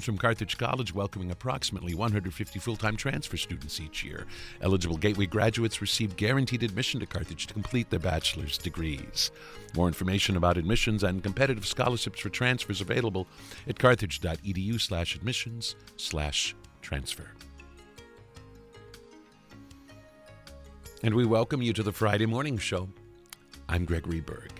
from Carthage College, welcoming approximately 150 full-time transfer students each year. Eligible Gateway graduates receive guaranteed admission to Carthage to complete their bachelor's degrees. More information about admissions and competitive scholarships for transfers available at carthage.edu/admissions/transfer. And we welcome you to the Friday Morning Show. I'm Gregory Berg.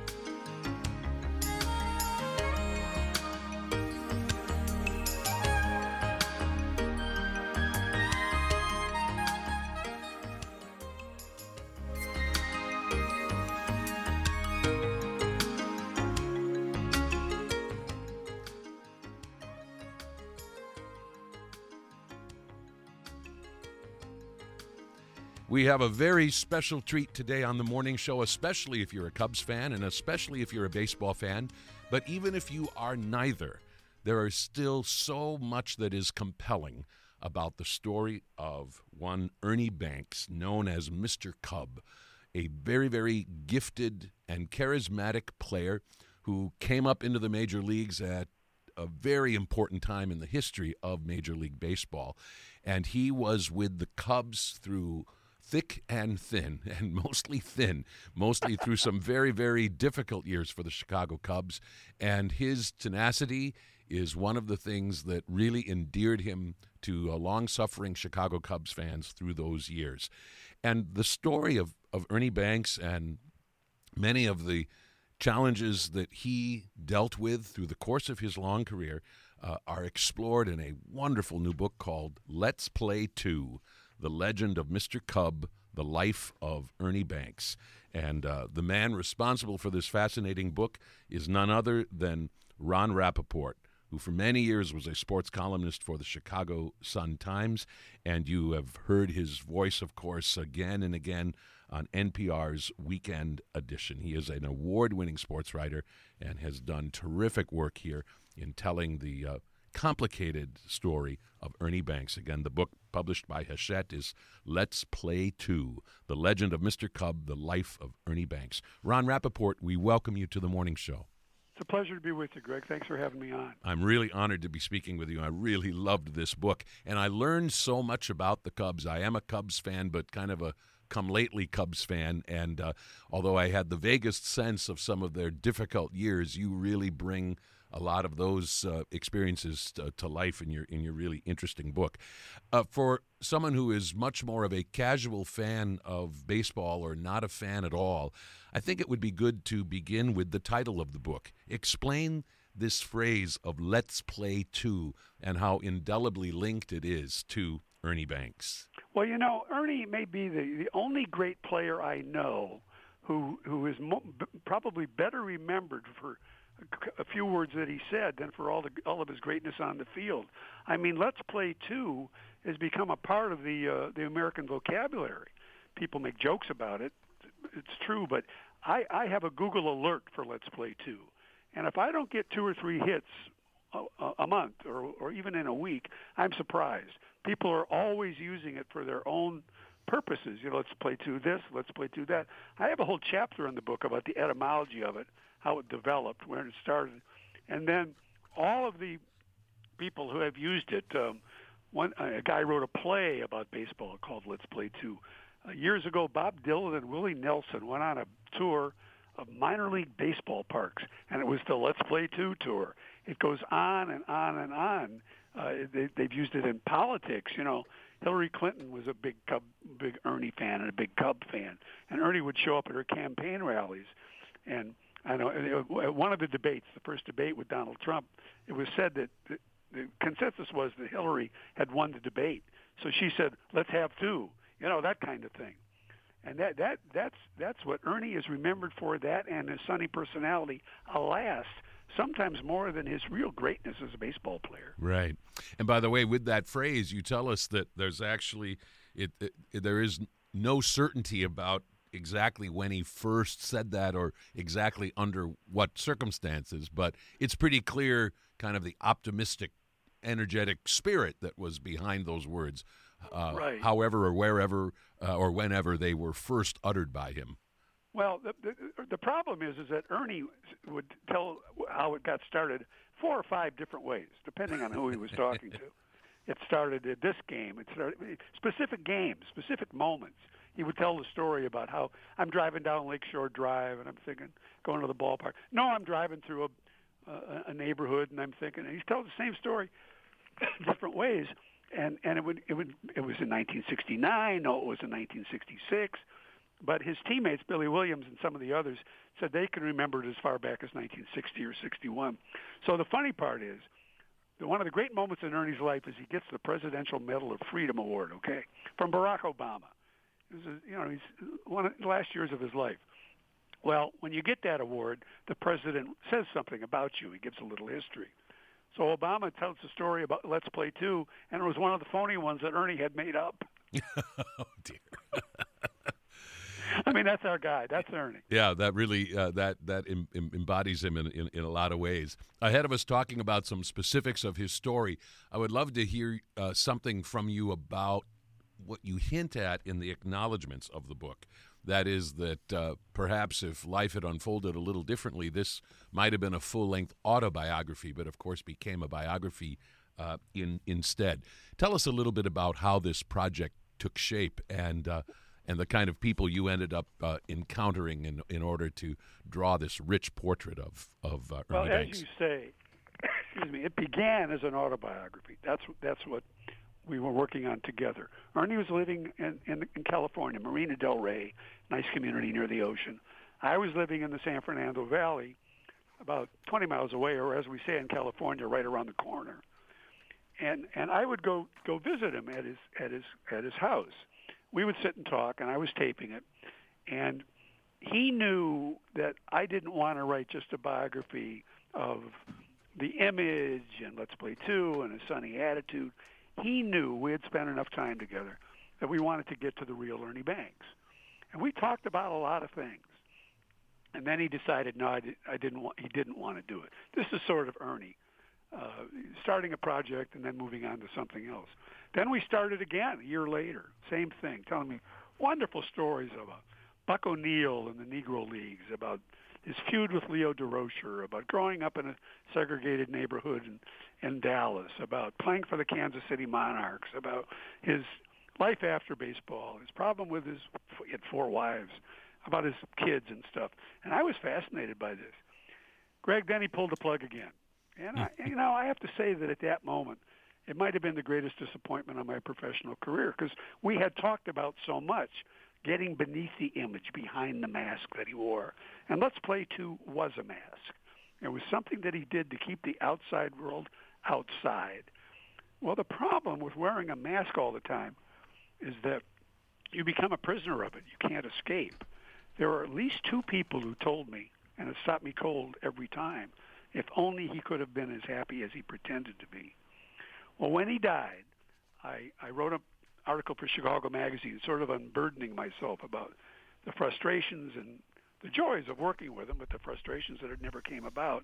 We have a very special treat today on the morning show, especially if you're a Cubs fan and especially if you're a baseball fan. But even if you are neither, there is still so much that is compelling about the story of one Ernie Banks, known as Mr. Cub, a very, very gifted and charismatic player who came up into the major leagues at a very important time in the history of Major League Baseball. And he was with the Cubs through thick and thin, and mostly through some very, very difficult years for the Chicago Cubs. And his tenacity is one of the things that really endeared him to long-suffering Chicago Cubs fans through those years. And the story of Ernie Banks and many of the challenges that he dealt with through the course of his long career are explored in a wonderful new book called Let's Play 2, The Legend of Mr. Cub, The Life of Ernie Banks. And the man responsible for this fascinating book is none other than Ron Rappaport, who for many years was a sports columnist for the Chicago Sun-Times. And you have heard his voice, of course, again and again on NPR's Weekend Edition. He is an award-winning sports writer and has done terrific work here in telling the complicated story of Ernie Banks. Again, the book published by Hachette is Let's Play 2, The Legend of Mr. Cub, The Life of Ernie Banks. Ron Rappaport, we welcome you to the morning show. It's a pleasure to be with you, Greg. Thanks for having me on. I'm really honored to be speaking with you. I really loved this book, and I learned so much about the Cubs. I am a Cubs fan, but kind of a come-lately Cubs fan, and although I had the vaguest sense of some of their difficult years, you really bring a lot of those experiences to life in your really interesting book. For someone who is much more of a casual fan of baseball or not a fan at all, I think it would be good to begin with the title of the book. Explain this phrase of "Let's Play 2" and how indelibly linked it is to Ernie Banks. Well, you know, Ernie may be the only great player I know who is probably better remembered for a few words that he said than for all of his greatness on the field. I mean, "Let's Play 2" has become a part of the American vocabulary. People make jokes about it. It's true, but I have a Google alert for "Let's Play 2." And if I don't get 2 or 3 hits a month or even in a week, I'm surprised. People are always using it for their own purposes. You know, let's play 2 this, let's play 2 that. I have a whole chapter in the book about the etymology of it, how it developed, where it started. And then all of the people who have used it, a guy wrote a play about baseball called Let's Play 2. Years ago, Bob Dylan and Willie Nelson went on a tour of minor league baseball parks, and it was the Let's Play 2 tour. It goes on and on and on. They've used it in politics. You know, Hillary Clinton was a big Ernie fan and a big Cub fan, and Ernie would show up at her campaign rallies. And I know one of the debates, the first debate with Donald Trump, it was said that the consensus was that Hillary had won the debate. So she said, "Let's have 2," you know, that kind of thing. And that's what Ernie is remembered for, that and his sunny personality, alas, sometimes more than his real greatness as a baseball player. Right. And by the way, with that phrase, you tell us that there's actually there is no certainty about exactly when he first said that or exactly under what circumstances, but it's pretty clear kind of the optimistic, energetic spirit that was behind those words, right. However or wherever or whenever they were first uttered by him. Well, the problem is that Ernie would tell how it got started 4 or 5 different ways, depending on who he was talking to. It started at this game. It started specific games, specific moments. He would tell the story about how I'm driving down Lakeshore Drive and I'm thinking going to the ballpark. No, I'm driving through a neighborhood and I'm thinking. And he tells the same story, different ways. And it was in 1969. No, it was in 1966. But his teammates, Billy Williams and some of the others, said they can remember it as far back as 1960 or 61. So the funny part is, one of the great moments in Ernie's life is he gets the Presidential Medal of Freedom Award, okay, from Barack Obama. It was he's one of the last years of his life. Well, when you get that award, the president says something about you. He gives a little history. So Obama tells the story about Let's Play 2, and it was one of the phony ones that Ernie had made up. Oh, dear. I mean, that's our guy. That's Ernie. Yeah, that really that embodies him in a lot of ways. Ahead of us talking about some specifics of his story, I would love to hear something from you about what you hint at in the acknowledgments of the book. That is that perhaps if life had unfolded a little differently, this might have been a full-length autobiography, but of course became a biography instead. Tell us a little bit about how this project took shape and the kind of people you ended up encountering in order to draw this rich portrait of Ernie Banks. As you say, it began as an autobiography. That's what we were working on together. Ernie was living in California, Marina del Rey, nice community near the ocean. I was living in the San Fernando Valley, about 20 miles away, or as we say in California, right around the corner. And I would go visit him at his house. We would sit and talk, and I was taping it. And he knew that I didn't want to write just a biography of the image and Let's Play 2 and a sunny attitude. He knew we had spent enough time together that we wanted to get to the real Ernie Banks. And we talked about a lot of things. And then he decided, no, he didn't want to do it. This is sort of Ernie, starting a project and then moving on to something else. Then we started again a year later, same thing, telling me wonderful stories about Buck O'Neill in the Negro Leagues, about his feud with Leo DeRocher, about growing up in a segregated neighborhood in Dallas, about playing for the Kansas City Monarchs, about his life after baseball, his problem with he had 4 wives, about his kids and stuff. And I was fascinated by this. Greg, then he pulled the plug again. And I have to say that at that moment, it might have been the greatest disappointment of my professional career because we had talked about so much getting beneath the image, behind the mask that he wore. And Let's Play 2 was a mask. It was something that he did to keep the outside world outside. Well, the problem with wearing a mask all the time is that you become a prisoner of it. You can't escape. There were at least 2 people who told me, and it stopped me cold every time, if only he could have been as happy as he pretended to be. Well, when he died, I wrote an article for Chicago Magazine, sort of unburdening myself about the frustrations and the joys of working with him, but the frustrations that it never came about.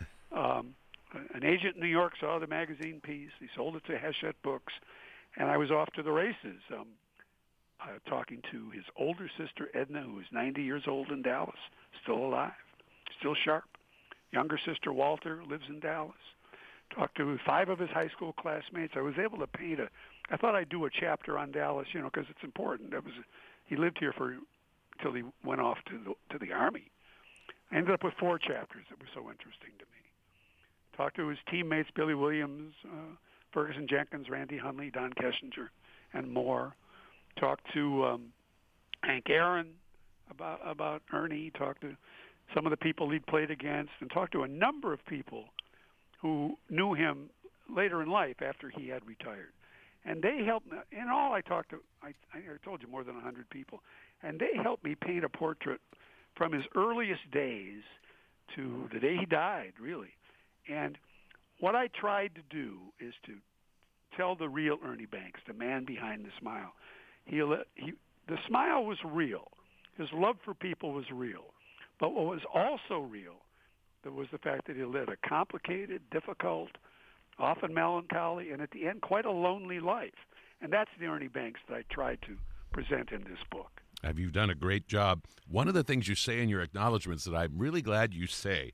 An agent in New York saw the magazine piece. He sold it to Hachette Books, and I was off to the races, talking to his older sister, Edna, who is 90 years old in Dallas, still alive, still sharp. Younger sister, Walter, lives in Dallas. Talked to 5 of his high school classmates. I was able to paint I thought I'd do a chapter on Dallas, because it's important. He lived here until he went off to the Army. I ended up with 4 chapters that were so interesting to me. Talked to his teammates, Billy Williams, Ferguson Jenkins, Randy Hundley, Don Kessinger, and more. Talked to Hank Aaron about Ernie. Talked to some of the people he'd played against, and talked to a number of people who knew him later in life after he had retired. And they helped me. In all, I told you more than 100 people. And they helped me paint a portrait from his earliest days to the day he died, really. And what I tried to do is to tell the real Ernie Banks, the man behind the smile. The smile was real. His love for people was real. But what was also real was the fact that he led a complicated, difficult, often melancholy, and at the end, quite a lonely life. And that's the Ernie Banks that I tried to present in this book. You've done a great job. One of the things you say in your acknowledgments that I'm really glad you say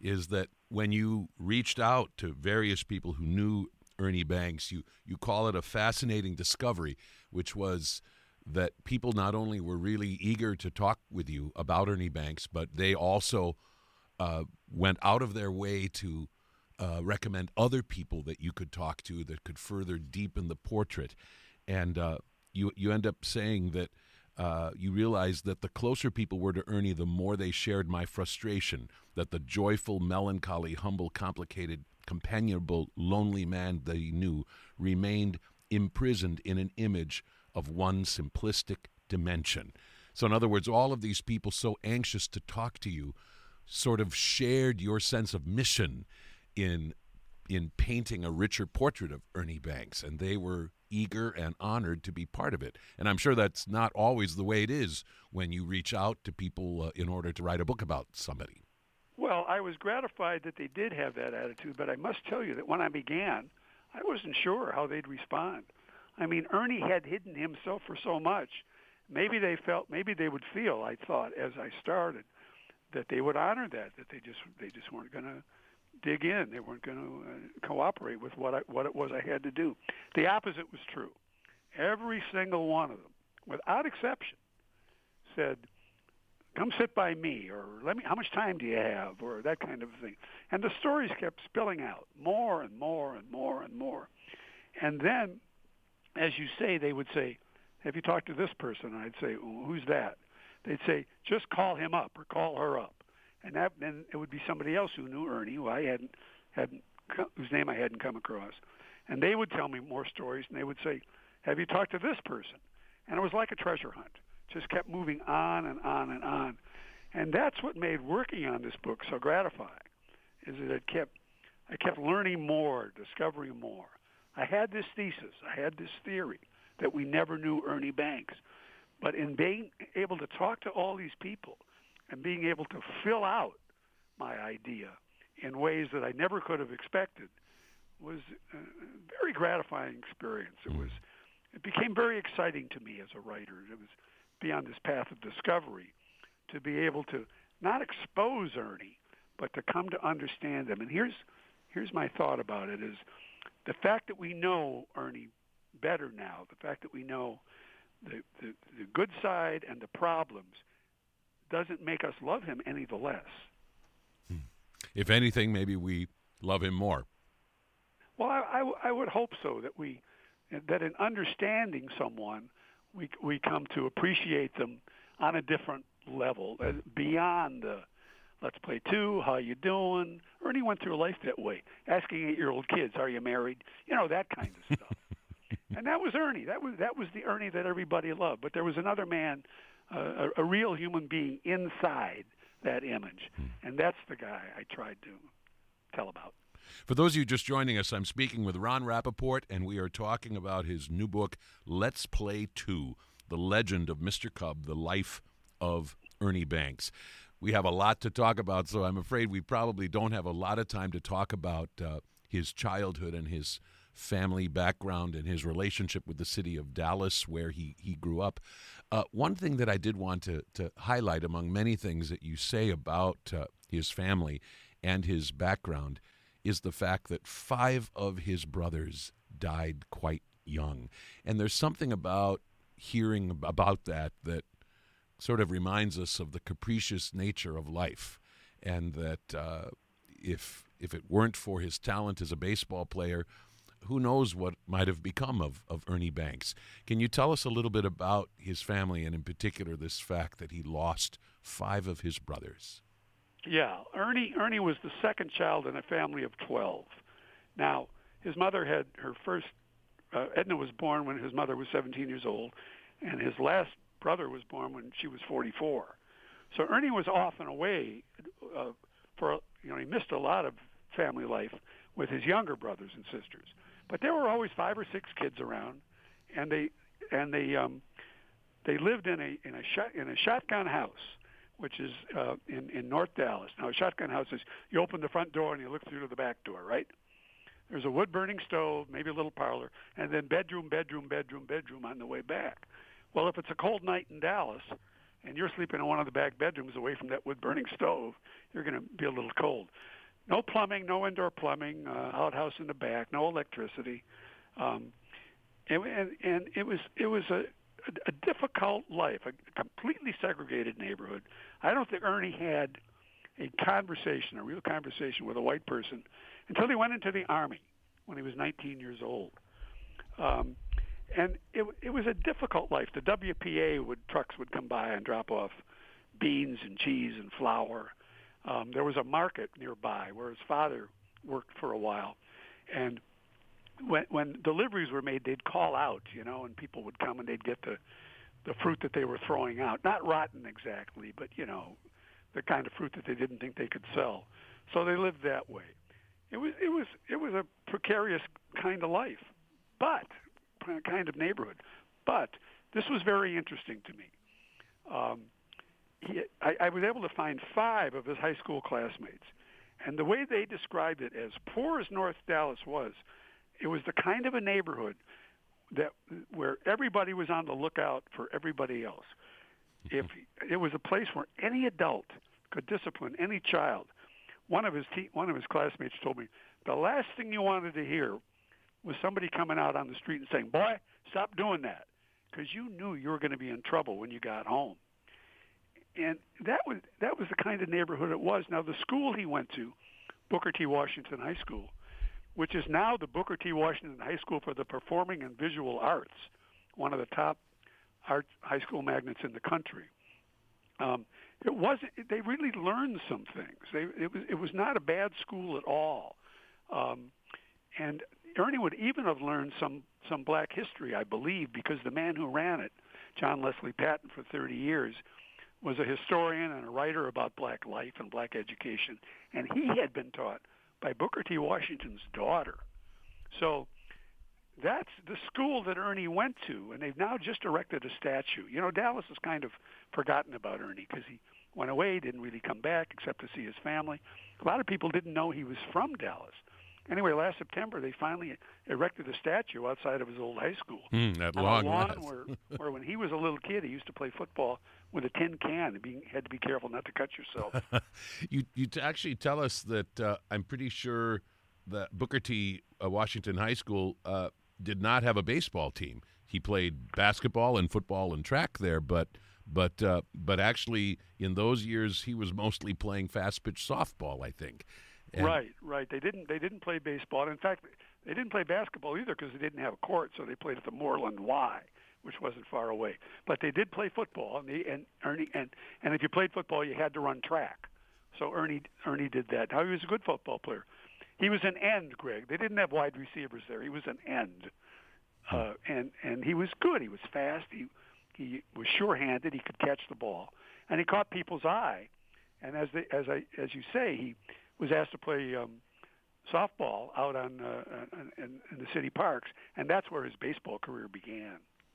is that when you reached out to various people who knew Ernie Banks, you call it a fascinating discovery, which was that people not only were really eager to talk with you about Ernie Banks, but they also went out of their way to recommend other people that you could talk to that could further deepen the portrait. And you end up saying that you realized that the closer people were to Ernie, the more they shared my frustration, that the joyful, melancholy, humble, complicated, companionable, lonely man they knew remained imprisoned in an image of one simplistic dimension. So in other words, all of these people so anxious to talk to you sort of shared your sense of mission in painting a richer portrait of Ernie Banks, and they were eager and honored to be part of it. And I'm sure that's not always the way it is when you reach out to people in order to write a book about somebody. Well, I was gratified that they did have that attitude, but I must tell you that when I began, I wasn't sure how they'd respond. I mean, Ernie had hidden himself for so much. Maybe they would feel, I thought, as I started, that they would honor that they just weren't going to dig in. They weren't going to cooperate with what it was I had to do. The opposite was true. Every single one of them, without exception, said, "Come sit by me," or how much time do you have, or that kind of thing. And the stories kept spilling out more and more and more and more. And then, as you say, they would say, "Have you talked to this person?" And I'd say, "Who's that?" They'd say, "Just call him up or call her up." And then it would be somebody else who knew Ernie, whose name I hadn't come across. And they would tell me more stories, and they would say, "Have you talked to this person?" And it was like a treasure hunt. Just kept moving on and on and on. And that's what made working on this book so gratifying, is that I kept learning more, discovering more. I had this thesis, I had this theory that we never knew Ernie Banks. But in being able to talk to all these people and being able to fill out my idea in ways that I never could have expected was a very gratifying experience. It became very exciting to me as a writer. It was be on this path of discovery, to be able to not expose Ernie, but to come to understand him. And here's my thought about it, is the fact that we know Ernie better now, the fact that we know the good side and the problems, doesn't make us love him any the less. If anything, maybe we love him more. Well, I would hope so, that in understanding someone, we come to appreciate them on a different level, beyond the let's play two, how you doing. Ernie went through life that way, asking 8-year-old kids, "Are you married?" That kind of stuff. And that was Ernie. That was the Ernie that everybody loved. But there was another man, a real human being inside that image, and that's the guy I tried to tell about. For those of you just joining us, I'm speaking with Ron Rappaport, and we are talking about his new book, Let's Play 2, The Legend of Mr. Cub, The Life of Ernie Banks. We have a lot to talk about, so I'm afraid we probably don't have a lot of time to talk about his childhood and his family background and his relationship with the city of Dallas, where he grew up. One thing that I did want to highlight among many things that you say about his family and his background is the fact that 5 of his brothers died quite young. And there's something about hearing about that sort of reminds us of the capricious nature of life, and that if it weren't for his talent as a baseball player, who knows what might have become of Ernie Banks. Can you tell us a little bit about his family, and in particular this fact that he lost 5 of his brothers? Yeah, Ernie was the second child in a family of 12. Now, his mother had her first, Edna was born when his mother was 17 years old, and his last brother was born when she was 44. So Ernie was off and away he missed a lot of family life with his younger brothers and sisters. But there were always 5 or 6 kids around, and they lived in a shotgun house, which is in North Dallas. Now, a shotgun house is you open the front door and you look through to the back door, right? There's a wood-burning stove, maybe a little parlor, and then bedroom on the way back. Well, if it's a cold night in Dallas, and you're sleeping in one of the back bedrooms away from that wood-burning stove, you're going to be a little cold. No plumbing, no indoor plumbing, outhouse in the back, no electricity. And it was a difficult life, a completely segregated neighborhood. I don't think Ernie had a real conversation with a white person until he went into the Army when he was 19 years old. And it was a difficult life. The WPA trucks would come by and drop off beans and cheese and flour. There was a market nearby where his father worked for a while. And when deliveries were made, they'd call out, and people would come and they'd get the fruit that they were throwing out. Not rotten exactly, but, the kind of fruit that they didn't think they could sell. So they lived that way. It was a precarious kind of life, but kind of neighborhood. But this was very interesting to me. I was able to find 5 of his high school classmates, and the way they described it, as poor as North Dallas was, it was the kind of a neighborhood where everybody was on the lookout for everybody else. If it was a place where any adult could discipline any child, one of his classmates told me the last thing you wanted to hear was somebody coming out on the street and saying, "Boy, stop doing that," because you knew you were going to be in trouble when you got home. And that was the kind of neighborhood it was. Now, the school he went to, Booker T. Washington High School, which is now the Booker T. Washington High School for the Performing and Visual Arts, one of the top art high school magnets in the country. It wasn't. They really learned some things. It was not a bad school at all. And Ernie would even have learned some black history, I believe, because the man who ran it, John Leslie Patton, for 30 years, was a historian and a writer about black life and black education, and he had been taught by Booker T. Washington's daughter. So that's the school that Ernie went to, and they've now just erected a statue. Dallas has kind of forgotten about Ernie because he went away, didn't really come back except to see his family. A lot of people didn't know he was from Dallas. Anyway, last September, they finally erected a statue outside of his old high school. That on long a lawn last. where when he was a little kid, he used to play football with a tin can and had to be careful not to cut yourself. You actually tell us that I'm pretty sure that Booker T. Washington High School did not have a baseball team. He played basketball and football and track there, but actually in those years he was mostly playing fast pitch softball, I think. And Right. They didn't play baseball. In fact, they didn't play basketball either because they didn't have a court, so they played at the Moreland Y, which wasn't far away. But they did play football, and Ernie and if you played football, you had to run track. So Ernie did that. Now he was a good football player. He was an end, Greg. They didn't have wide receivers there. He was an end, and he was good. He was fast. He was sure-handed. He could catch the ball, and he caught people's eye. And as you say, he was asked to play softball out in the city parks, and that's where his baseball career began.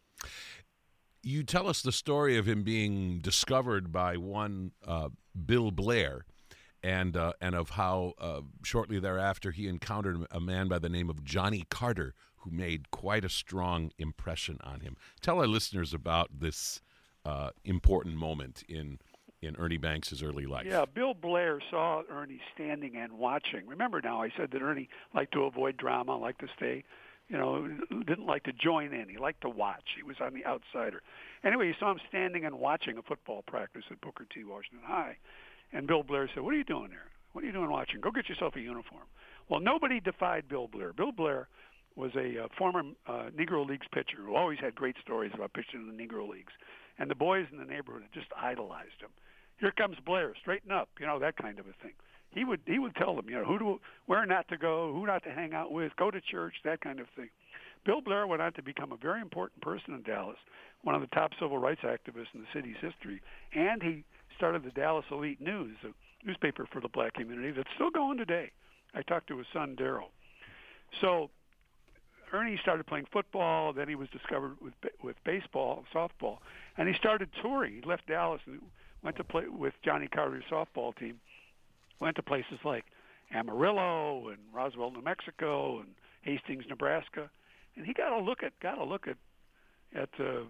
You tell us the story of him being discovered by one Bill Blair, and of how shortly thereafter he encountered a man by the name of Johnny Carter, who made quite a strong impression on him. Tell our listeners about this important moment in Ernie Banks' early life. Yeah, Bill Blair saw Ernie standing and watching. Remember now, I said that Ernie liked to avoid drama, liked to stay, didn't like to join in. He liked to watch. He was on the outsider. Anyway, he saw him standing and watching a football practice at Booker T. Washington High. And Bill Blair said, "What are you doing there? What are you doing watching? Go get yourself a uniform." Well, nobody defied Bill Blair. Bill Blair was a former Negro Leagues pitcher who always had great stories about pitching in the Negro Leagues. And the boys in the neighborhood had just idolized him. Here comes Blair, straighten up, that kind of a thing. He would tell them, where not to go, who not to hang out with, go to church, that kind of thing. Bill Blair went on to become a very important person in Dallas, one of the top civil rights activists in the city's history, and he started the Dallas Elite News, a newspaper for the black community that's still going today. I talked to his son, Darryl. So Ernie started playing football, then he was discovered with baseball, softball, and he started touring. He left Dallas and went to play with Johnny Carter's softball team, went to places like Amarillo and Roswell, New Mexico, and Hastings, Nebraska, and he got a look at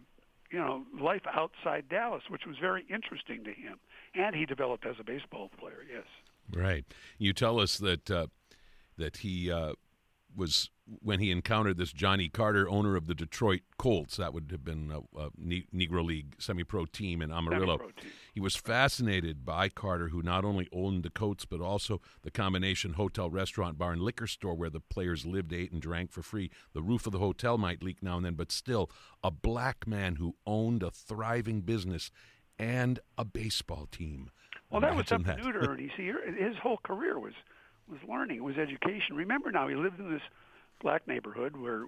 life outside Dallas, which was very interesting to him. And he developed as a baseball player, yes. Right. You tell us that he was, when he encountered this Johnny Carter, owner of the Detroit Colts, that would have been a Negro League semi-pro team in Amarillo. He was fascinated by Carter, who not only owned the Colts, but also the combination hotel, restaurant, bar, and liquor store where the players lived, ate, and drank for free. The roof of the hotel might leak now and then, but still a black man who owned a thriving business and a baseball team. Well, that was something new to Ernie. See, his whole career was learning, was education. Remember now, he lived in this black neighborhood where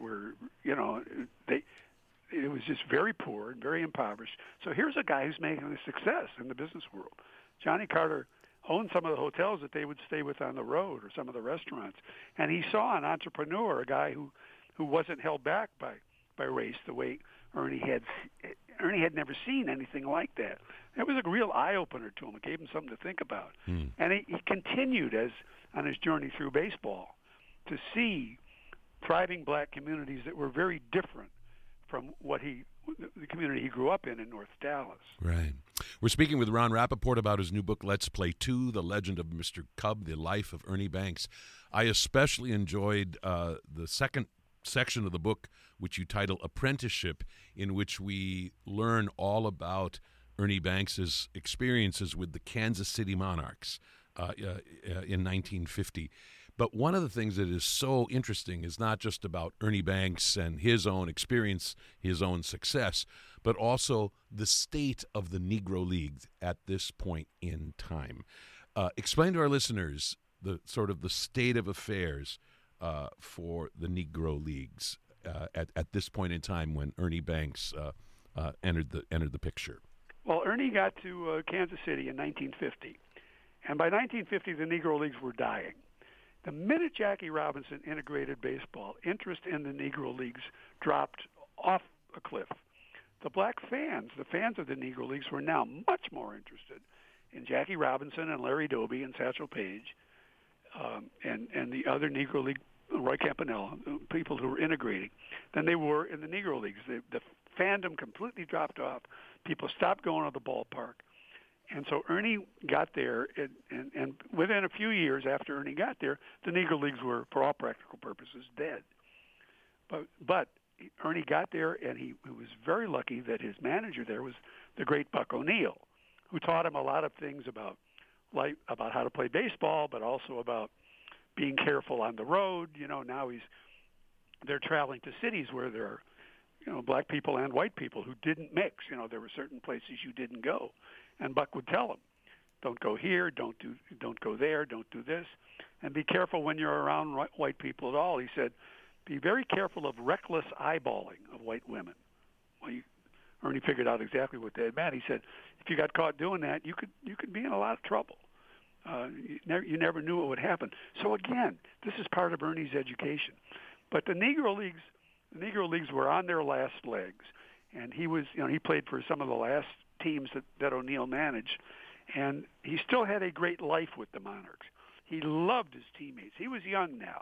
it was just very poor and very impoverished. So here's a guy who's making a success in the business world. Johnny Carter owned some of the hotels that they would stay with on the road or some of the restaurants. And he saw an entrepreneur, a guy who wasn't held back by race the way Ernie had. Ernie had never seen anything like that. It was a real eye-opener to him. It gave him something to think about. And he continued on his journey through baseball to see thriving black communities that were very different from the community he grew up in North Dallas. Right. We're speaking with Ron Rappaport about his new book, Let's Play 2, The Legend of Mr. Cub, The Life of Ernie Banks. I especially enjoyed the second section of the book, which you title Apprenticeship, in which we learn all about Ernie Banks's experiences with the Kansas City Monarchs in 1950. But one of the things that is so interesting is not just about Ernie Banks and his own experience, his own success, but also the state of the Negro League at this point in time. Explain to our listeners the state of affairs for the Negro Leagues at this point in time when Ernie Banks entered the picture. Well, Ernie got to Kansas City in 1950, and by 1950 the Negro Leagues were dying. The minute Jackie Robinson integrated baseball, interest in the Negro Leagues dropped off a cliff. The black fans, the fans of the Negro Leagues, were now much more interested in Jackie Robinson and Larry Doby and Satchel Paige and the other Negro League, Roy Campanella, people who were integrating, than they were in the Negro Leagues. The fandom completely dropped off. People stopped going to the ballpark. And so Ernie got there, and within a few years after Ernie got there, the Negro Leagues were, for all practical purposes, dead. But Ernie got there, and he was very lucky that his manager there was the great Buck O'Neill, who taught him a lot of things about how to play baseball, but also about being careful on the road. Now they're traveling to cities where there are, black people and white people who didn't mix. There were certain places you didn't go. And Buck would tell him, don't go here, don't go there, don't do this, and be careful when you're around white people at all. He said, be very careful of reckless eyeballing of white women. Well, Ernie figured out exactly what that meant. He said, if you got caught doing that, you could be in a lot of trouble. You never knew what would happen. So again, this is part of Ernie's education. But the Negro Leagues were on their last legs, and he was, he played for some of the last teams that O'Neill managed, and he still had a great life with the Monarchs. He loved his teammates. He was young now.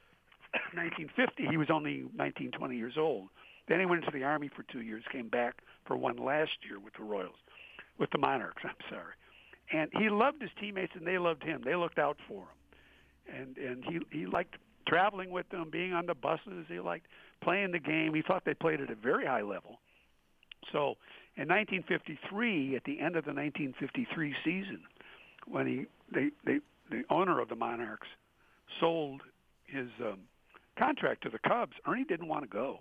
1950, he was only 19, 20 years old. Then he went into the Army for 2 years, came back for one last year with the Monarchs, And he loved his teammates, and they loved him. They looked out for him. And he liked traveling with them, being on the buses. He liked playing the game. He thought they played at a very high level. So in 1953, at the end of the 1953 season, when the owner of the Monarchs sold his contract to the Cubs, Ernie didn't want to go.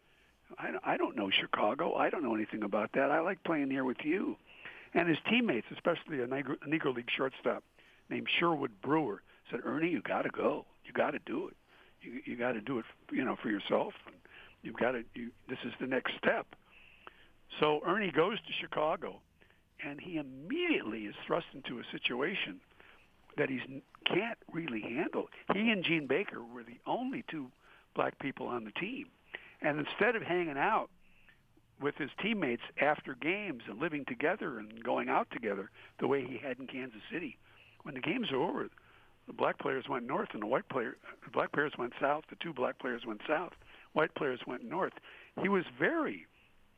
I don't know Chicago. I don't know anything about that. I like playing here with you. And his teammates, especially a Negro League shortstop named Sherwood Brewer, said, Ernie, you got to go. You got to do it. You got to do it, for yourself. And you've got to. This is the next step. So Ernie goes to Chicago, and he immediately is thrust into a situation that he can't really handle. He and Gene Baker were the only two black people on the team. And instead of hanging out with his teammates after games and living together and going out together the way he had in Kansas City, when the games were over, the black players went north and the black players went south. The two black players went south. White players went north. He was very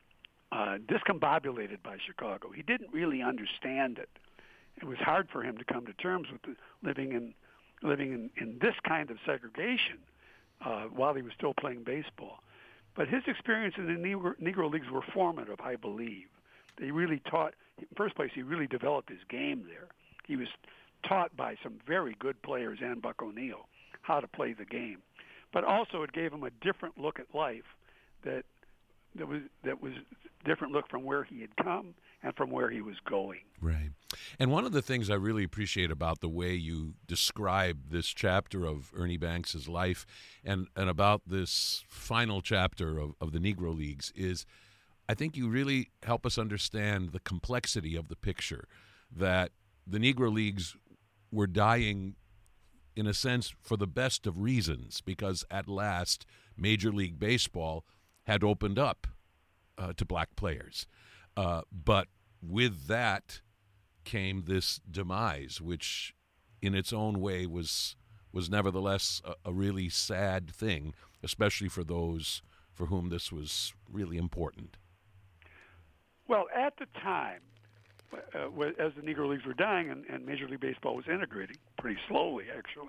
discombobulated by Chicago. He didn't really understand it. It was hard for him to come to terms with living in this kind of segregation while he was still playing baseball. But his experience in the Negro Leagues were formative, I believe. They really taught, in the first place, he really developed his game there. He was taught by some very good players and Buck O'Neil how to play the game. But also it gave him a different look at life that was different look from where he had come and from where he was going. Right. And one of the things I really appreciate about the way you describe this chapter of Ernie Banks' life and about this final chapter of the Negro Leagues is I think you really help us understand the complexity of the picture, that the Negro Leagues were dying, in a sense, for the best of reasons, because at last Major League Baseball had opened up to black players. But with that came this demise, which in its own way was nevertheless a really sad thing, especially for those for whom this was really important. Well, at the time, as the Negro Leagues were dying and Major League Baseball was integrating, pretty slowly actually,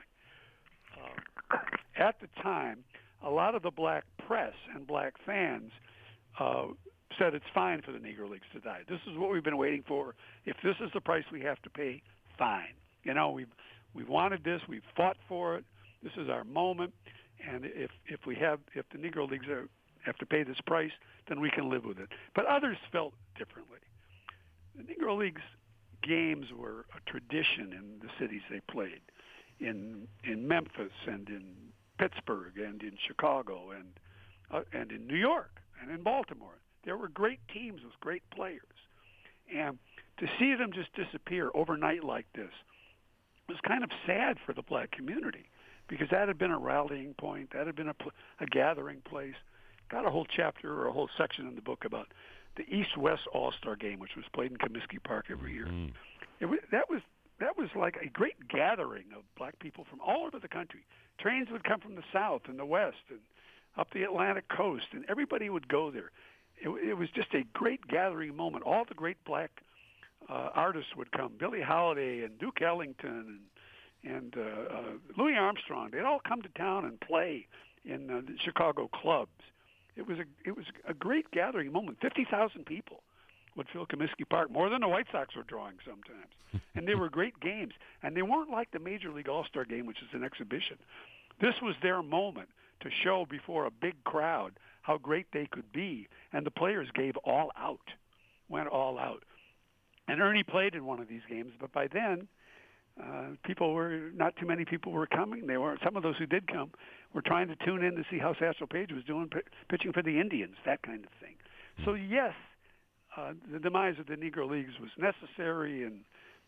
at the time, a lot of the black press and black fans said it's fine for the Negro Leagues to die. This is what we've been waiting for. If this is the price we have to pay, fine. You know, we've wanted this. We've fought for it. This is our moment. And if the Negro Leagues have to pay this price, then we can live with it. But others felt differently. The Negro Leagues games were a tradition in the cities they played, in Memphis and in Pittsburgh and in Chicago and in New York and in Baltimore. There were great teams with great players. And to see them just disappear overnight like this was kind of sad for the black community, because that had been a rallying point. That had been a gathering place. Got a whole chapter or a whole section in the book about the East-West All-Star Game, which was played in Comiskey Park every year. That was like a great gathering of black people from all over the country. Trains would come from the South and the West and up the Atlantic coast, and everybody would go there. It was just a great gathering moment. All the great black artists would come. Billie Holiday and Duke Ellington and Louis Armstrong. They'd all come to town and play in the Chicago clubs. It was a great gathering moment. 50,000 people would fill Comiskey Park, more than the White Sox were drawing sometimes. And they were great games. And they weren't like the Major League All-Star Game, which is an exhibition. This was their moment to show before a big crowd how great they could be. And the players went all out. And Ernie played in one of these games, but by then, not too many people were coming. Some of those who did come were trying to tune in to see how Satchel Paige was doing pitching for the Indians, that kind of thing. So yes, the demise of the Negro Leagues was necessary, and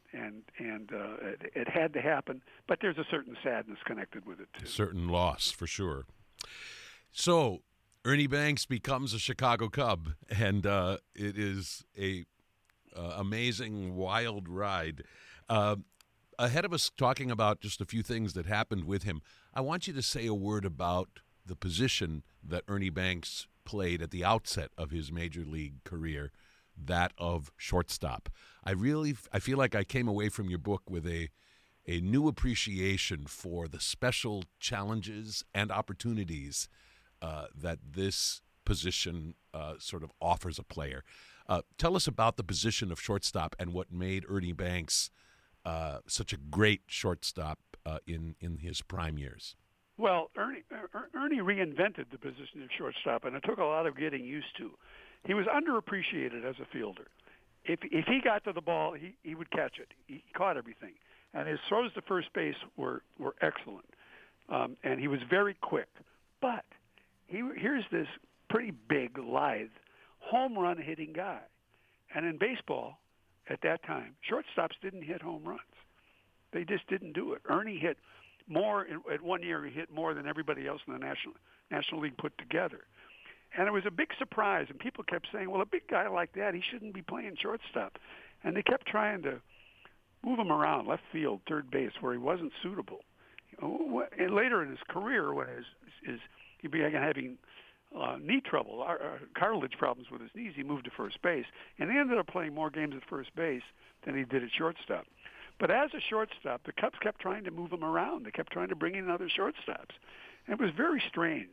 it had to happen. But there's a certain sadness connected with it too. Certain loss, for sure. So Ernie Banks becomes a Chicago Cub, and it is a amazing, wild ride. Ahead of us talking about just a few things that happened with him, I want you to say a word about the position that Ernie Banks played at the outset of his Major League career, that of shortstop. I feel like I came away from your book with a new appreciation for the special challenges and opportunities that this position sort of offers a player. Tell us about the position of shortstop and what made Ernie Banks such a great shortstop in his prime years. Well, Ernie reinvented the position of shortstop, and it took a lot of getting used to. He was underappreciated as a fielder. If he got to the ball, he would catch it. He caught everything. And his throws to first base were excellent. And he was very quick. But here's this pretty big, lithe, home run hitting guy. And in baseball, at that time, shortstops didn't hit home runs. They just didn't do it. Ernie hit more. At 1 year, he hit more than everybody else in the National League put together. And it was a big surprise. And people kept saying, well, a big guy like that, he shouldn't be playing shortstop. And they kept trying to move him around, left field, third base, where he wasn't suitable. And later in his career, when he began having knee trouble, cartilage problems with his knees. He moved to first base, and he ended up playing more games at first base than he did at shortstop. But as a shortstop, the Cubs kept trying to move him around. They kept trying to bring in other shortstops. And it was very strange.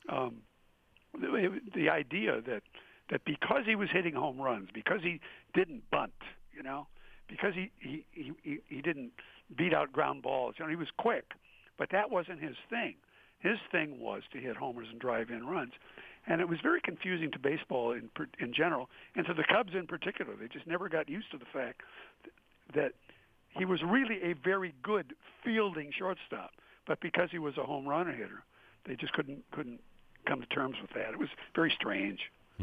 The idea that because he was hitting home runs, because he didn't bunt, because he didn't beat out ground balls, he was quick, but that wasn't his thing. His thing was to hit homers and drive in runs. And it was very confusing to baseball in general, and to the Cubs in particular. They just never got used to the fact that he was really a very good fielding shortstop, but because he was a home run hitter, they just couldn't come to terms with that. It was very strange.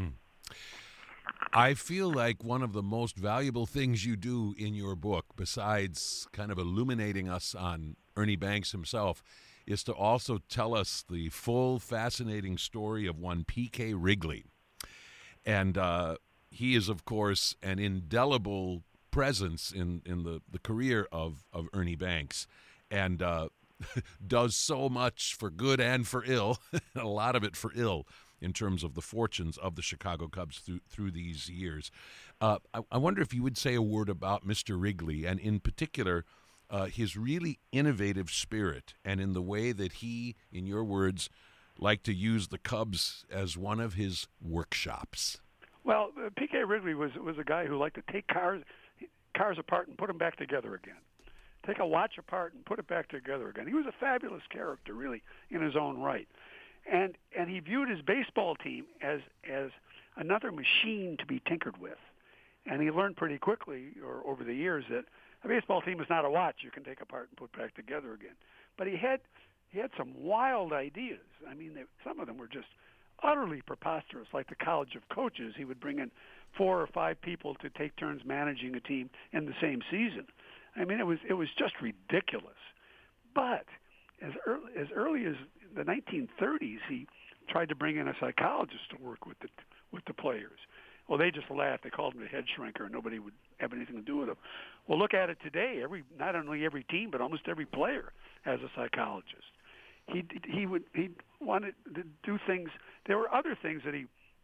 I feel like one of the most valuable things you do in your book, besides kind of illuminating us on Ernie Banks himself, is to also tell us the full, fascinating story of one P.K. Wrigley. And he is, of course, an indelible presence in the career of Ernie Banks, and does so much for good and for ill, a lot of it for ill, in terms of the fortunes of the Chicago Cubs through these years. I wonder if you would say a word about Mr. Wrigley, and in particular, his really innovative spirit, and in the way that he, in your words, liked to use the Cubs as one of his workshops. Well, P.K. Wrigley was a guy who liked to take cars apart and put them back together again. Take a watch apart and put it back together again. He was a fabulous character, really, in his own right. And he viewed his baseball team as another machine to be tinkered with. And he learned pretty quickly, or over the years, that a baseball team is not a watch you can take apart and put back together again. But he had some wild ideas. I mean, some of them were just utterly preposterous, like the College of Coaches. He would bring in 4 or 5 people to take turns managing a team in the same season. I mean, it was just ridiculous. But as early as the 1930s, he tried to bring in a psychologist to work with the players. Well, they just laughed. They called him a head shrinker, and nobody would have anything to do with him. Well, look at it today. Not only every team, but almost every player has a psychologist. He wanted to do things. There were other things that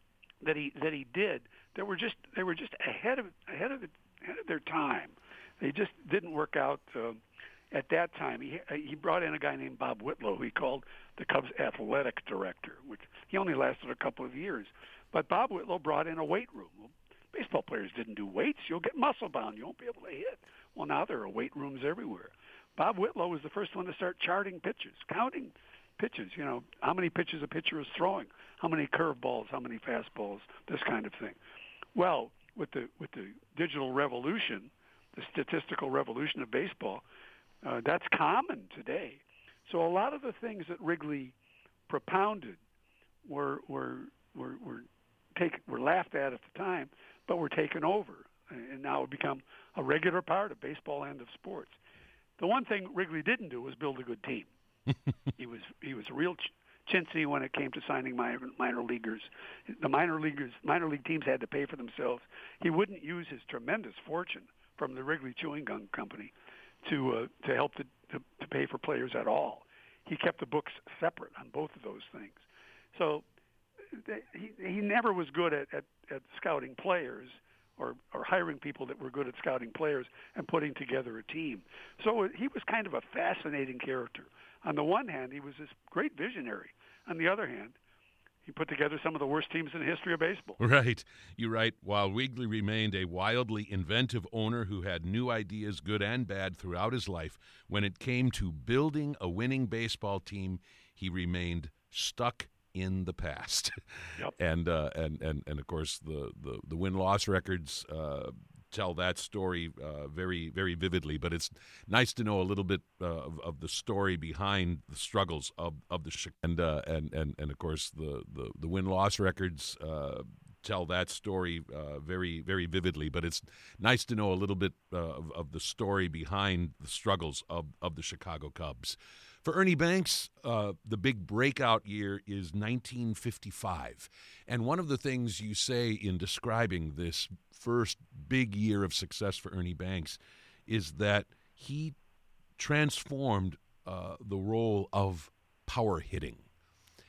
he did that were just ahead of their time. They just didn't work out at that time. He brought in a guy named Bob Whitlow, who he called the Cubs athletic director, which he only lasted a couple of years. But Bob Whitlow brought in a weight room. Well, baseball players didn't do weights. You'll get muscle bound. You won't be able to hit. Well, now there are weight rooms everywhere. Bob Whitlow was the first one to start charting pitches, counting pitches. How many pitches a pitcher is throwing, how many curveballs, how many fastballs, this kind of thing. Well, with the digital revolution, the statistical revolution of baseball, that's common today. So a lot of the things that Wrigley propounded were laughed at the time, but were taken over, and now have become a regular part of baseball and of sports. The one thing Wrigley didn't do was build a good team. He was a real chintzy when it came to signing minor leaguers. The minor league teams had to pay for themselves. He wouldn't use his tremendous fortune from the Wrigley Chewing Gum Company to help to pay for players at all. He kept the books separate on both of those things. So he never was good at scouting players or hiring people that were good at scouting players and putting together a team. So he was kind of a fascinating character. On the one hand, he was this great visionary. On the other hand, he put together some of the worst teams in the history of baseball. Right. You write, while Wrigley remained a wildly inventive owner who had new ideas, good and bad, throughout his life, when it came to building a winning baseball team, he remained stuck in the past. Yep. And of course the win-loss records tell that story very, very vividly. But it's nice to know a little bit of the story behind the struggles of the and of course the win-loss records tell that story very, very vividly. But it's nice to know a little bit of the story behind the struggles of the Chicago Cubs. For Ernie Banks, the big breakout year is 1955. And one of the things you say in describing this first big year of success for Ernie Banks is that he transformed the role of power hitting.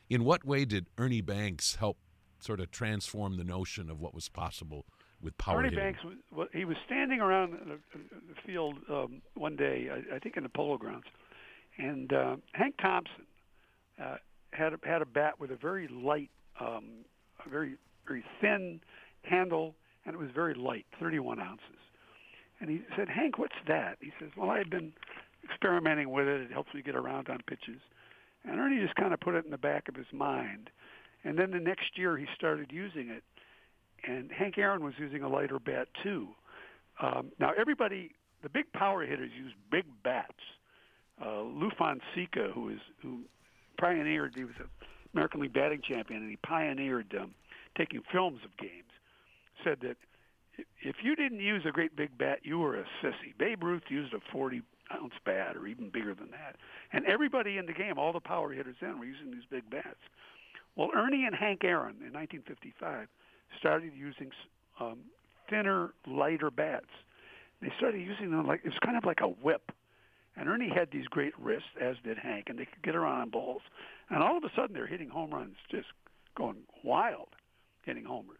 In what way did Ernie Banks help sort of transform the notion of what was possible with power Ernie hitting? Banks he was standing around the field one day, I think in the Polo Grounds, and Hank Thompson had a bat with a very light, a very very thin handle, and it was very light, 31 ounces. And he said, "Hank, what's that?" He says, "Well, I've been experimenting with it. It helps me get around on pitches." And Ernie just kind of put it in the back of his mind. And then the next year he started using it. And Hank Aaron was using a lighter bat too. Now everybody, the big power hitters use big bats. Lou Fonseca, who pioneered, he was an American League batting champion, and he pioneered taking films of games, said that if you didn't use a great big bat, you were a sissy. Babe Ruth used a 40-ounce bat or even bigger than that. And everybody in the game, all the power hitters then, were using these big bats. Well, Ernie and Hank Aaron in 1955 started using thinner, lighter bats. They started using them like, it was kind of like a whip. And Ernie had these great wrists, as did Hank, and they could get around on balls. And all of a sudden, they're hitting home runs, just going wild, hitting homers.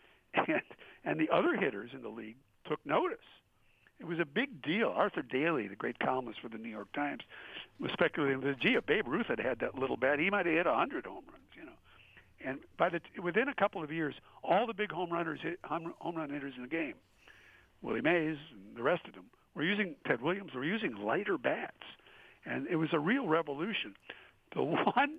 And the other hitters in the league took notice. It was a big deal. Arthur Daly, the great columnist for the New York Times, was speculating that, gee, if Babe Ruth had that little bat, he might have hit 100 home runs, you know. And within a couple of years, all the big home run hitters in the game, Willie Mays and the rest of them, Ted Williams, were using lighter bats. And it was a real revolution. The one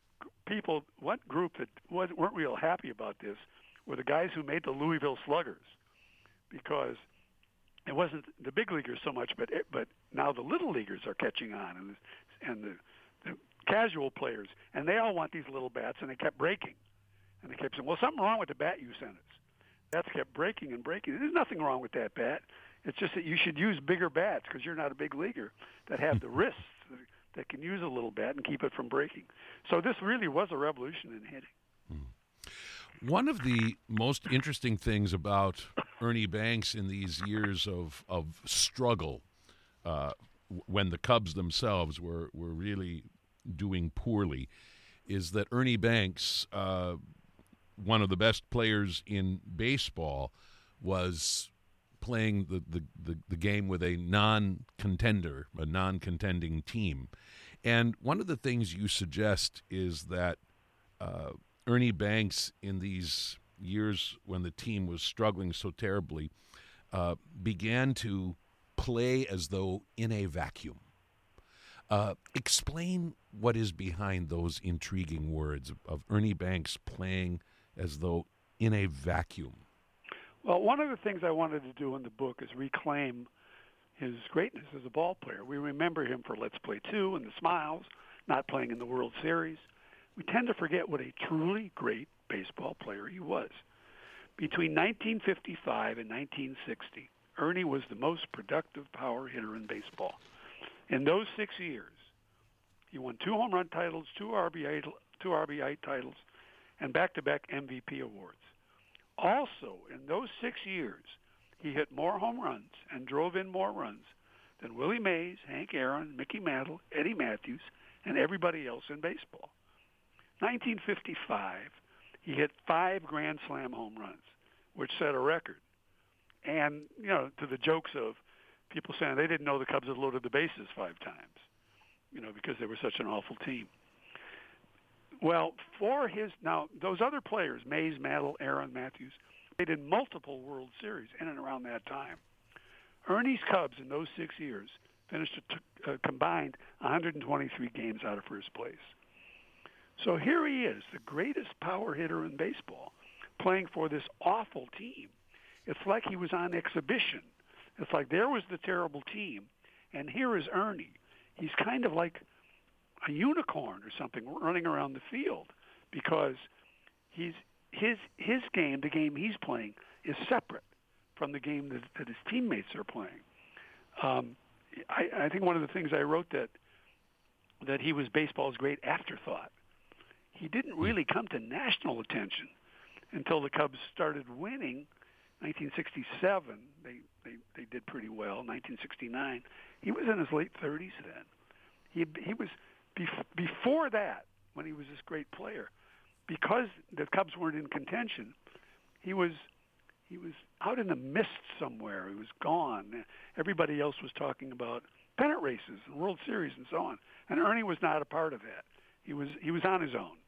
group that weren't real happy about this were the guys who made the Louisville Sluggers, because it wasn't the big leaguers so much, but now the little leaguers are catching on, and the casual players, and they all want these little bats, and they kept breaking. And they kept saying, well, something wrong with the bat you sent us. Bats kept breaking and breaking. There's nothing wrong with that bat. It's just that you should use bigger bats because you're not a big leaguer that have the wrists that can use a little bat and keep it from breaking. So this really was a revolution in hitting. One of the most interesting things about Ernie Banks in these years of struggle, when the Cubs themselves were really doing poorly, is that Ernie Banks, one of the best players in baseball, was playing the game with a non-contender, a non-contending team. And one of the things you suggest is that Ernie Banks, in these years when the team was struggling so terribly, began to play as though in a vacuum. Explain what is behind those intriguing words of Ernie Banks playing as though in a vacuum. Well, one of the things I wanted to do in the book is reclaim his greatness as a ball player. We remember him for Let's Play 2 and the Smiles, not playing in the World Series. We tend to forget what a truly great baseball player he was. Between 1955 and 1960, Ernie was the most productive power hitter in baseball. In those 6 years, he won 2 home run titles, 2 RBI titles, and back-to-back MVP awards. Also, in those 6 years, he hit more home runs and drove in more runs than Willie Mays, Hank Aaron, Mickey Mantle, Eddie Matthews, and everybody else in baseball. 1955, he hit 5 Grand Slam home runs, which set a record. And, you know, to the jokes of people saying they didn't know the Cubs had loaded the bases 5 times, you know, because they were such an awful team. Well, now, those other players, Mays, Mantle, Aaron, Matthews, played in multiple World Series in and around that time. Ernie's Cubs in those 6 years finished a combined 123 games out of first place. So here he is, the greatest power hitter in baseball, playing for this awful team. It's like he was on exhibition. It's like there was the terrible team, and here is Ernie. He's kind of like a unicorn or something running around the field, because his game, the game he's playing, is separate from the game that his teammates are playing. I think one of the things I wrote that he was baseball's great afterthought. He didn't really come to national attention until the Cubs started winning. 1967, they did pretty well. 1969, he was in his late 30s then. He was before that. when he was this great player. Because the Cubs weren't in contention, he was out in the mist somewhere. He was gone. Everybody else was talking about pennant races and World Series and so on. And Ernie was not a part of that. He was on his own.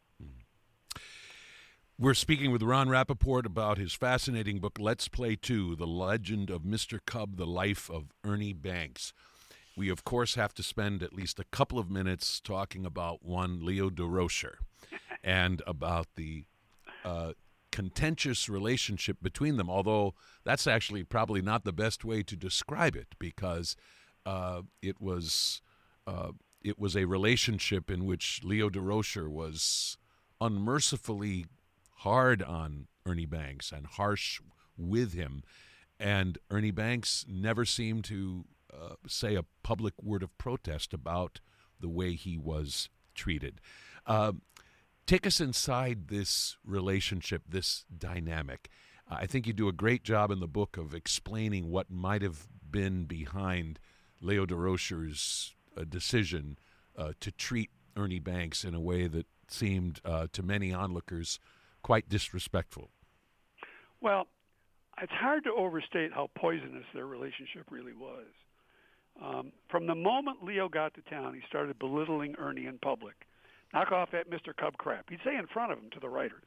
We're speaking with Ron Rappaport about his fascinating book, Let's Play 2, The Legend of Mr. Cub, The Life of Ernie Banks. We, of course, have to spend at least a couple of minutes talking about one Leo Durocher and about the contentious relationship between them, although that's actually probably not the best way to describe it, because it was a relationship in which Leo Durocher was unmercifully hard on Ernie Banks and harsh with him, and Ernie Banks never seemed to say a public word of protest about the way he was treated. Take us inside this relationship, this dynamic. I think you do a great job in the book of explaining what might have been behind Leo Durocher's decision to treat Ernie Banks in a way that seemed to many onlookers quite disrespectful. Well, it's hard to overstate how poisonous their relationship really was. From the moment Leo got to town, he started belittling Ernie in public. Knock off that Mr. Cub crap. He'd say in front of him to the writers.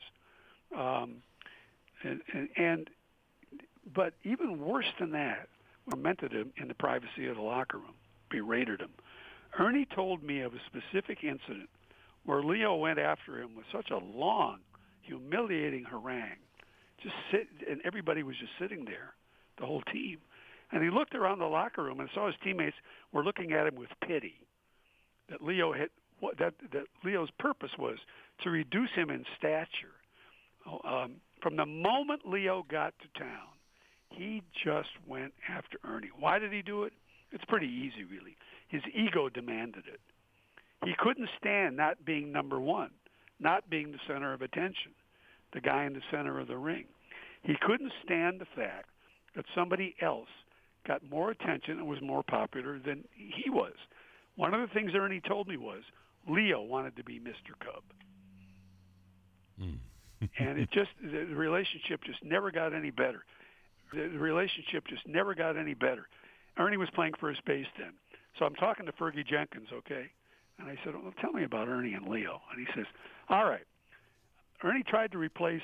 But even worse than that, tormented him in the privacy of the locker room, berated him. Ernie told me of a specific incident where Leo went after him with such a long, humiliating harangue. And everybody was just sitting there, the whole team. And he looked around the locker room and saw his teammates were looking at him with pity. That Leo's purpose was to reduce him in stature. From the moment Leo got to town, he just went after Ernie. Why did he do it? It's pretty easy, really. His ego demanded it. He couldn't stand not being number one, not being the center of attention, the guy in the center of the ring. He couldn't stand the fact that somebody else got more attention and was more popular than he was. One of the things Ernie told me was Leo wanted to be Mr. Cub. And the relationship just never got any better. Ernie was playing first base then. So I'm talking to Fergie Jenkins, okay? And I said, well, tell me about Ernie and Leo. And he says, all right. Ernie tried to replace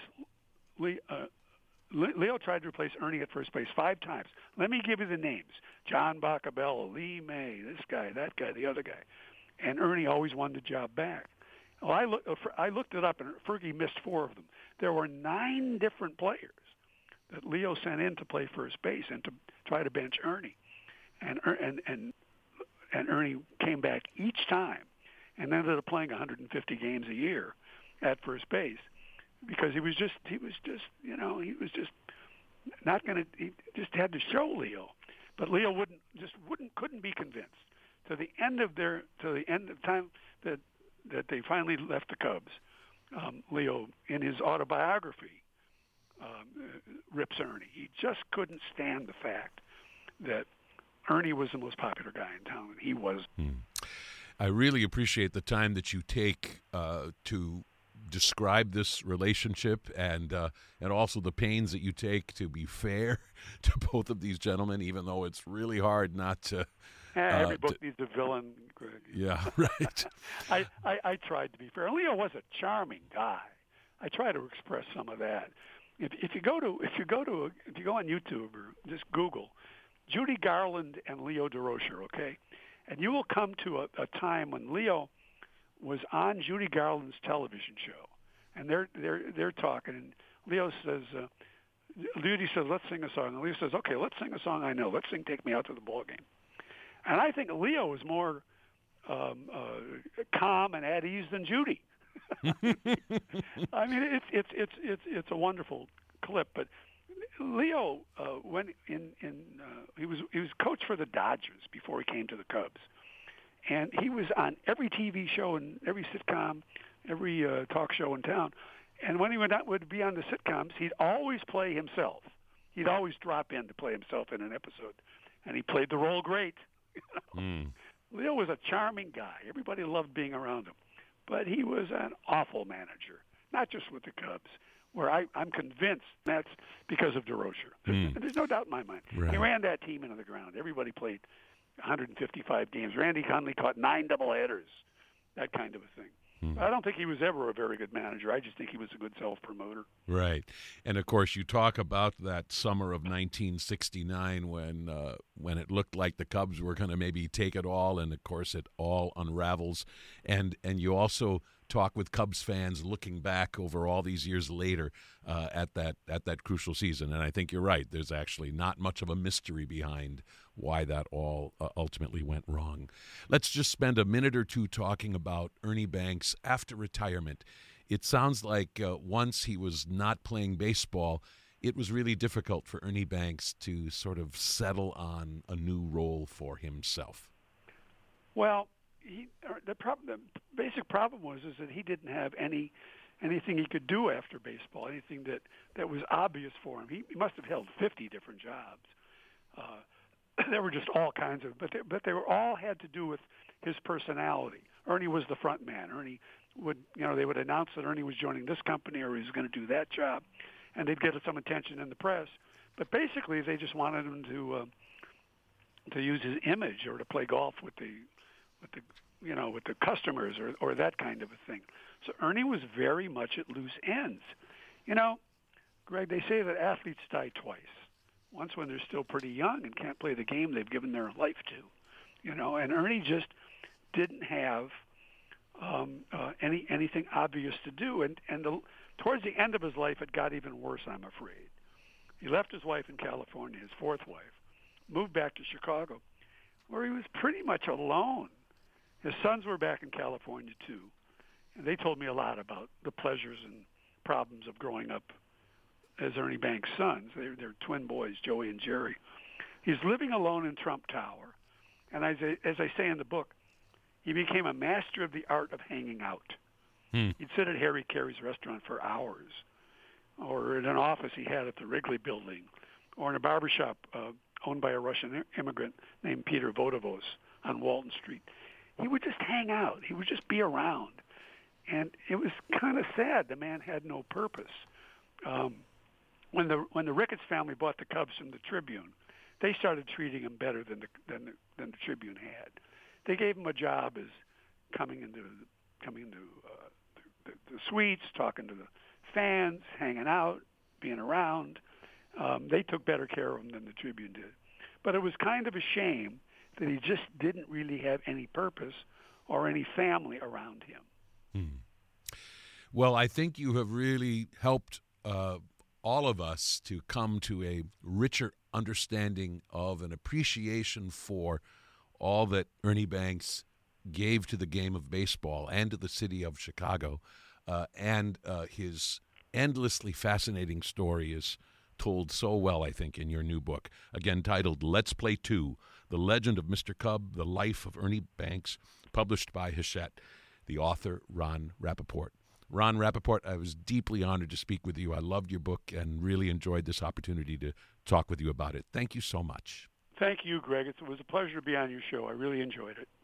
Leo tried to replace Ernie at first base 5 times. Let me give you the names. John Boccabella, Lee May, this guy, that guy, the other guy. And Ernie always won the job back. Well, I looked it up, and Fergie missed 4 of them. There were 9 different players that Leo sent in to play first base and to try to bench Ernie. And Ernie came back each time and ended up playing 150 games a year at first base because he was just not going to. He just had to show Leo, but Leo couldn't be convinced. To the end of time that they finally left the Cubs, Leo, in his autobiography, rips Ernie. He just couldn't stand the fact that Ernie was the most popular guy in town, and he was. I really appreciate the time that you take to describe this relationship, and also the pains that you take to be fair to both of these gentlemen, even though it's really hard not to. Every book needs a villain, Greg. Yeah, right. I tried to be fair. Leo was a charming guy. I try to express some of that. If you go on YouTube or just Google Judy Garland and Leo Durocher, okay, and you will come to a time when Leo was on Judy Garland's television show, and they're talking, and Leo says, Judy says, let's sing a song, and Leo says, okay, let's sing a song I know. Let's sing "Take Me Out to the Ball Game." And I think Leo was more calm and at ease than Judy. I mean, it's a wonderful clip. But Leo, he was coach for the Dodgers before he came to the Cubs, and he was on every TV show and every sitcom, every talk show in town. And when he would be on the sitcoms, he'd always play himself. He'd always drop in to play himself in an episode, and he played the role great. Leo was a charming guy. Everybody loved being around him. but he was an awful manager, not just with the Cubs, where I'm convinced that's because of DeRocher. There's no doubt in my mind. Right. He ran that team into the ground. Everybody played 155 games. Randy Conley caught 9 doubleheaders, that kind of a thing. I don't think he was ever a very good manager. I just think he was a good self-promoter. Right. And, of course, you talk about that summer of 1969 when it looked like the Cubs were going to maybe take it all, and, of course, it all unravels. And you also talk with Cubs fans looking back over all these years later at that crucial season. And I think you're right. There's actually not much of a mystery behind why that all ultimately went wrong. Let's just spend a minute or two talking about Ernie Banks after retirement. It sounds like once he was not playing baseball, it was really difficult for Ernie Banks to sort of settle on a new role for himself. Well, the basic problem was that he didn't have anything he could do after baseball, anything that was obvious for him. He must have held 50 different jobs. There were just all kinds of, but they were all had to do with his personality. Ernie was the front man. Ernie would, they would announce that Ernie was joining this company or he was going to do that job, and they'd get some attention in the press. But basically, they just wanted him to use his image or to play golf with the customers or that kind of a thing. So Ernie was very much at loose ends. Greg, they say that athletes die twice. Once when they're still pretty young and can't play the game they've given their life to, and Ernie just didn't have anything obvious to do. And towards the end of his life, it got even worse, I'm afraid. He left his wife in California, his fourth wife, moved back to Chicago, where he was pretty much alone. His sons were back in California, too, and they told me a lot about the pleasures and problems of growing up as Ernie Banks' sons. They're twin boys, Joey and Jerry. He's living alone in Trump Tower, and as I say in the book, he became a master of the art of hanging out. He'd sit at Harry Carey's restaurant for hours, or in an office he had at the Wrigley Building, or in a barbershop owned by a Russian immigrant named Peter Vodovos on Walton Street. He would just hang out. He would just be around. And it was kind of sad. The man had no purpose. When the Ricketts family bought the Cubs from the Tribune, they started treating him better than the Tribune had. They gave him a job as coming into the suites, talking to the fans, hanging out, being around. They took better care of him than the Tribune did. But it was kind of a shame that he just didn't really have any purpose or any family around him. Well, I think you have really helped all of us to come to a richer understanding of an appreciation for all that Ernie Banks gave to the game of baseball and to the city of Chicago, and his endlessly fascinating story is told so well, I think, in your new book, again titled Let's Play 2, The Legend of Mr. Cub, The Life of Ernie Banks, published by Hachette, the author, Ron Rappaport. Ron Rappaport, I was deeply honored to speak with you. I loved your book and really enjoyed this opportunity to talk with you about it. Thank you so much. Thank you, Greg. It was a pleasure to be on your show. I really enjoyed it.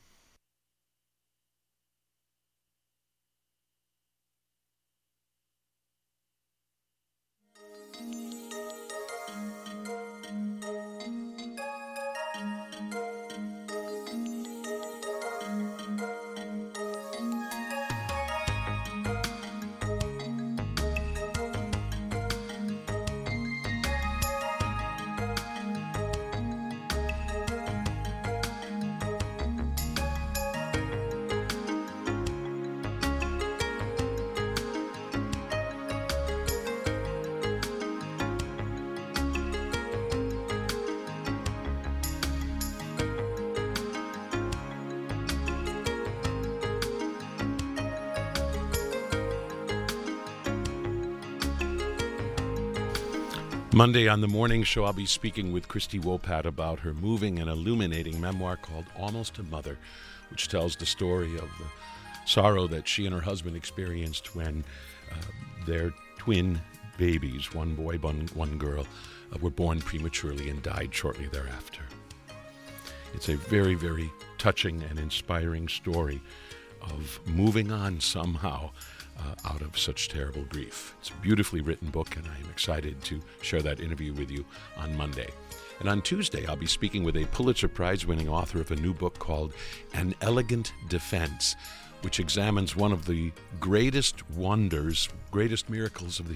Monday on the morning show, I'll be speaking with Christy Wopat about her moving and illuminating memoir called Almost a Mother, which tells the story of the sorrow that she and her husband experienced when their twin babies, one boy, one girl, were born prematurely and died shortly thereafter. It's a very, very touching and inspiring story of moving on somehow out of such terrible grief. It's a beautifully written book, and I am excited to share that interview with you on Monday. And on Tuesday, I'll be speaking with a Pulitzer Prize-winning author of a new book called An Elegant Defense, which examines one of the greatest wonders, greatest miracles of the